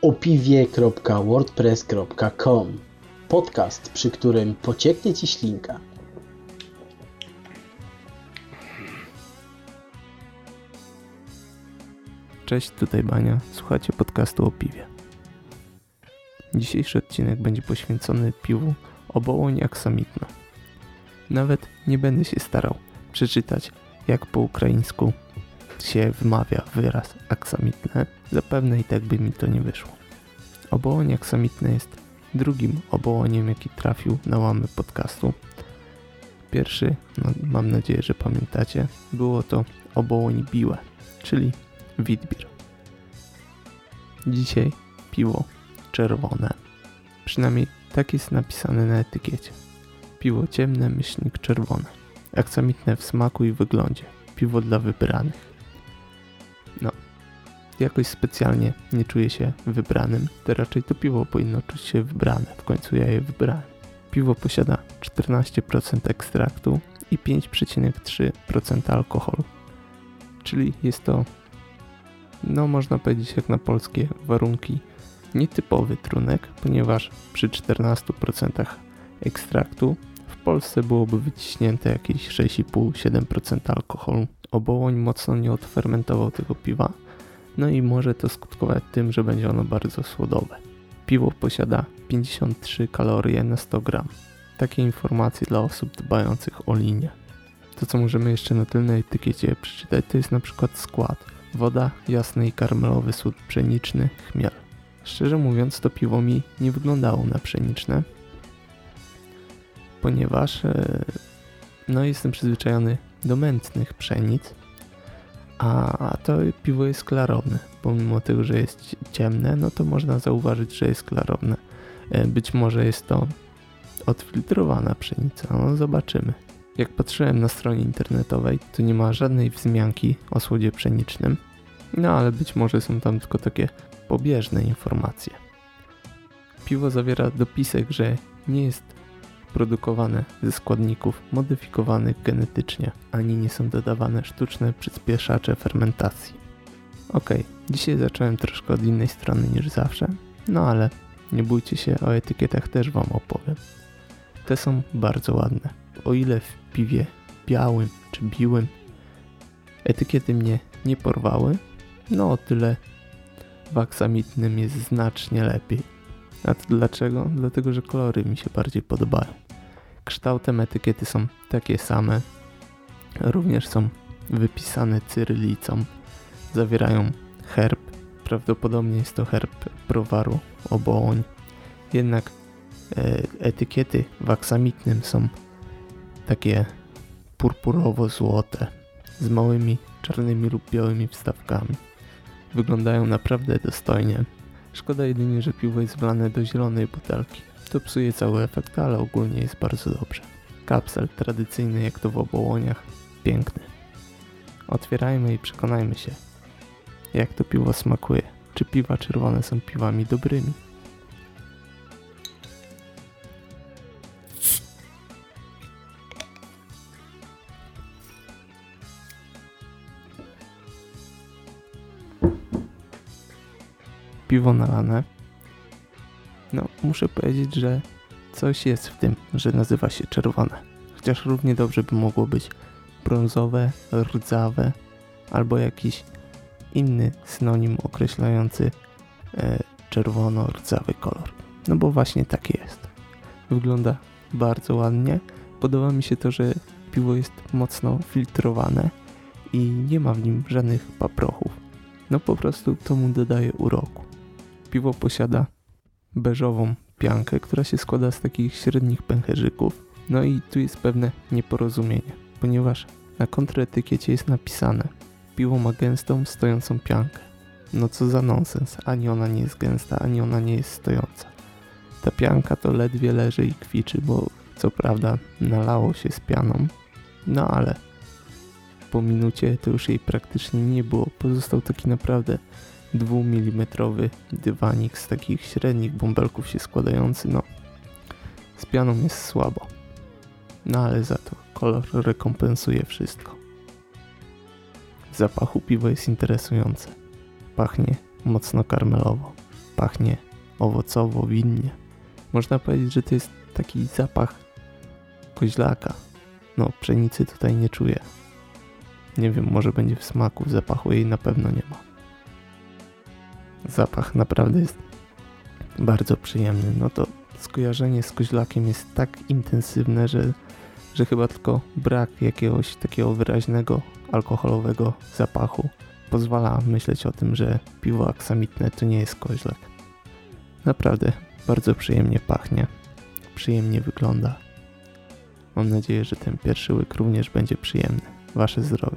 opiwie.wordpress.com. Podcast, przy którym pocieknie Ci ślinka. Cześć, tutaj Bania. Słuchacie podcastu o piwie. Dzisiejszy odcinek będzie poświęcony piwu Obołoń aksamitna. Nawet nie będę się starał przeczytać, jak po ukraińsku się wymawia wyraz aksamitne. Zapewne i tak by mi to nie wyszło. Obołoń aksamitne jest drugim obołoniem, jaki trafił na łamy podcastu. Pierwszy, mam nadzieję, że pamiętacie, było to obołoń biłe, czyli witbier. Dzisiaj piwo czerwone. Przynajmniej tak jest napisane na etykiecie. Piwo ciemne, myślnik czerwone. Aksamitne w smaku i wyglądzie. Piwo dla wybranych. Jakoś specjalnie nie czuję się wybranym. To raczej to piwo powinno czuć się wybrane. W końcu ja je wybrałem. Piwo posiada 14% ekstraktu i 5,3% alkoholu. Czyli jest to, można powiedzieć jak na polskie warunki, nietypowy trunek, ponieważ przy 14% ekstraktu w Polsce byłoby wyciśnięte jakieś 6,5-7% alkoholu. Obołoń mocno nie odfermentował tego piwa, i może to skutkować tym, że będzie ono bardzo słodowe. Piwo posiada 53 kalorie na 100 gram. Takie informacje dla osób dbających o linię. To, co możemy jeszcze na tylnej etykiecie przeczytać, to jest na przykład skład. Woda, jasny i karmelowy sód pszeniczny, chmiel. Szczerze mówiąc, to piwo mi nie wyglądało na pszeniczne, ponieważ jestem przyzwyczajony do mętnych pszenic, a to piwo jest klarowne. Pomimo tego, że jest ciemne, to można zauważyć, że jest klarowne. Być może jest to odfiltrowana pszenica, zobaczymy. Jak patrzyłem na stronie internetowej, to nie ma żadnej wzmianki o słodzie pszenicznym, ale być może są tam tylko takie pobieżne informacje. Piwo zawiera dopisek, że nie jest produkowane ze składników modyfikowanych genetycznie, ani nie są dodawane sztuczne przyspieszacze fermentacji. Dzisiaj zacząłem troszkę od innej strony niż zawsze, ale nie bójcie się, o etykietach też Wam opowiem. Te są bardzo ładne. O ile w piwie białym czy biłym etykiety mnie nie porwały, o tyle w aksamitnym jest znacznie lepiej. A to dlaczego? Dlatego, że kolory mi się bardziej podobają. Kształtem etykiety są takie same. Również są wypisane cyrylicą. Zawierają herb. Prawdopodobnie jest to herb browaru Obołoń. Jednak etykiety w aksamitnym są takie purpurowo-złote z małymi czarnymi lub białymi wstawkami. Wyglądają naprawdę dostojnie. Szkoda jedynie, że piwo jest wlane do zielonej butelki. To psuje cały efekt, ale ogólnie jest bardzo dobrze. Kapsel tradycyjny jak to w Obołoniach. Piękny. Otwierajmy i przekonajmy się, jak to piwo smakuje. Czy piwa czerwone są piwami dobrymi? Piwo nalane. Muszę powiedzieć, że coś jest w tym, że nazywa się czerwone. Chociaż równie dobrze by mogło być brązowe, rdzawe albo jakiś inny synonim określający czerwono-rdzawy kolor. Bo właśnie tak jest. Wygląda bardzo ładnie. Podoba mi się to, że piwo jest mocno filtrowane i nie ma w nim żadnych paprochów. Po prostu to mu dodaje uroku. Piwo posiada beżową piankę, która się składa z takich średnich pęcherzyków. I tu jest pewne nieporozumienie, ponieważ na kontraetykiecie jest napisane: piwo ma gęstą, stojącą piankę. Co za nonsens, ani ona nie jest gęsta, ani ona nie jest stojąca. Ta pianka to ledwie leży i kwiczy, bo co prawda nalało się z pianą, ale po minucie to już jej praktycznie nie było. Pozostał taki naprawdę 2 mm dywanik z takich średnich bąbelków się składający. Z pianą jest słabo. Ale za to kolor rekompensuje wszystko. W zapachu piwo jest interesujące. Pachnie mocno karmelowo. pachnie owocowo, winnie. Można powiedzieć, że to jest taki zapach koźlaka. No, pszenicy tutaj nie czuję. Nie wiem, może będzie w smaku, w zapachu jej na pewno nie ma. Zapach naprawdę jest bardzo przyjemny. No to skojarzenie z koźlakiem jest tak intensywne, że chyba tylko brak jakiegoś takiego wyraźnego alkoholowego zapachu pozwala myśleć o tym, że piwo aksamitne to nie jest koźlak. Naprawdę bardzo przyjemnie pachnie, przyjemnie wygląda. Mam nadzieję, że ten pierwszy łyk również będzie przyjemny. Wasze zdrowie.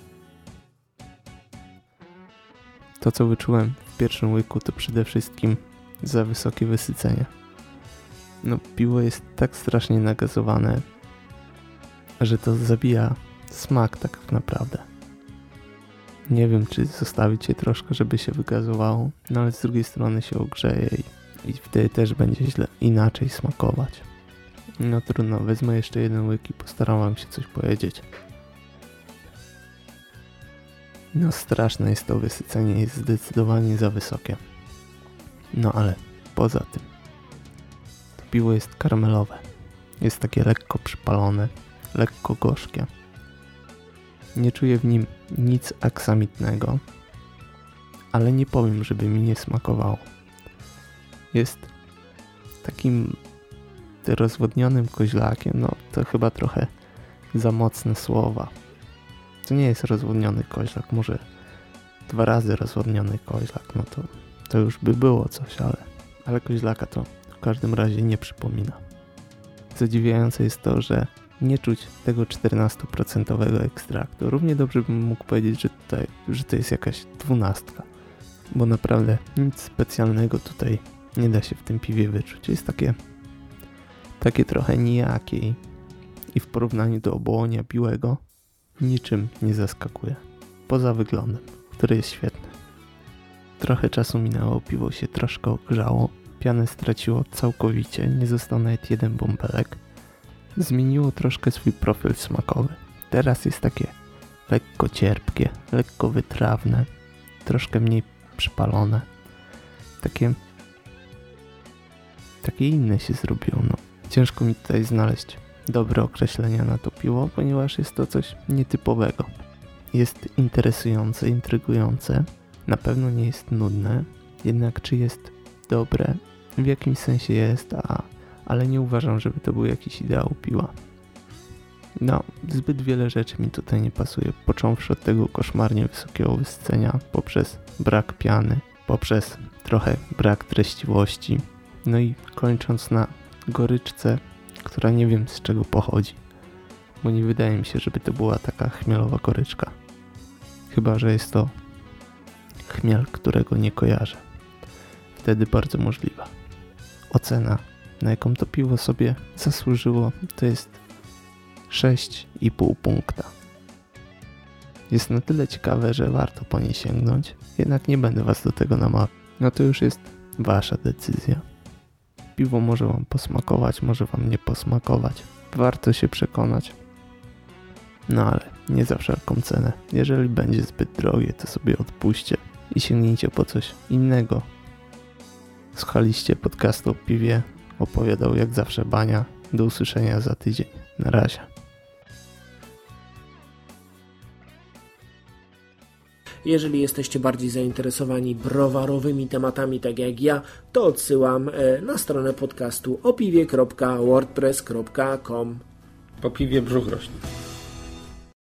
To, co wyczułem w pierwszym łyku, to przede wszystkim za wysokie wysycenie. No, piwo jest tak strasznie nagazowane, że to zabija smak tak naprawdę. Nie wiem, czy zostawić je troszkę, żeby się wygazowało, no ale z drugiej strony się ogrzeje i wtedy też będzie inaczej smakować. No trudno, wezmę jeszcze jeden łyk i postaram wam się coś powiedzieć. No straszne jest to wysycenie, jest zdecydowanie za wysokie. No ale poza tym, to piwo jest karmelowe. Jest takie lekko przypalone, lekko gorzkie. Nie czuję w nim nic aksamitnego, ale nie powiem, żeby mi nie smakowało. Jest takim rozwodnionym koźlakiem, no to chyba trochę za mocne słowa. To nie jest rozwodniony koźlak, może 2 razy rozwodniony koźlak, no to już by było coś, ale koźlaka to w każdym razie nie przypomina. Zadziwiające jest to, że nie czuć tego 14% ekstraktu. Równie dobrze bym mógł powiedzieć, że to jest jakaś 12, bo naprawdę nic specjalnego tutaj nie da się w tym piwie wyczuć. Jest takie trochę nijakie i w porównaniu do Obołonia biłego niczym nie zaskakuje. Poza wyglądem, który jest świetny. Trochę czasu minęło, piwo się troszkę ogrzało, pianę straciło całkowicie, nie został nawet jeden bąbelek. Zmieniło troszkę swój profil smakowy. Teraz jest takie lekko cierpkie, lekko wytrawne, troszkę mniej przypalone. Takie inne się zrobiło, no. Ciężko mi tutaj znaleźć dobre określenia na to piwo, ponieważ jest to coś nietypowego. Jest interesujące, intrygujące, na pewno nie jest nudne, jednak czy jest dobre? W jakimś sensie jest, ale nie uważam, żeby to był jakiś ideał piwa. No, zbyt wiele rzeczy mi tutaj nie pasuje, począwszy od tego koszmarnie wysokiego wysycenia, poprzez brak piany, poprzez trochę brak treściwości, no i kończąc na goryczce, która nie wiem z czego pochodzi, bo nie wydaje mi się, żeby to była taka chmielowa goryczka. Chyba że jest to chmiel, którego nie kojarzę. Wtedy bardzo możliwe. Ocena, na jaką to piwo sobie zasłużyło, to jest 6,5 punkta. Jest na tyle ciekawe, że warto po nie sięgnąć, jednak nie będę was do tego namawiał. No to już jest wasza decyzja. Piwo może wam posmakować, może wam nie posmakować. Warto się przekonać. No ale nie za wszelką cenę. Jeżeli będzie zbyt drogie, to sobie odpuśćcie i sięgnijcie po coś innego. Słuchaliście podcastu o piwie. Opowiadał jak zawsze Bania. Do usłyszenia za tydzień. Na razie. Jeżeli jesteście bardziej zainteresowani browarowymi tematami, tak jak ja, to odsyłam na stronę podcastu opiwie.wordpress.com. Po piwie brzuch rośnie.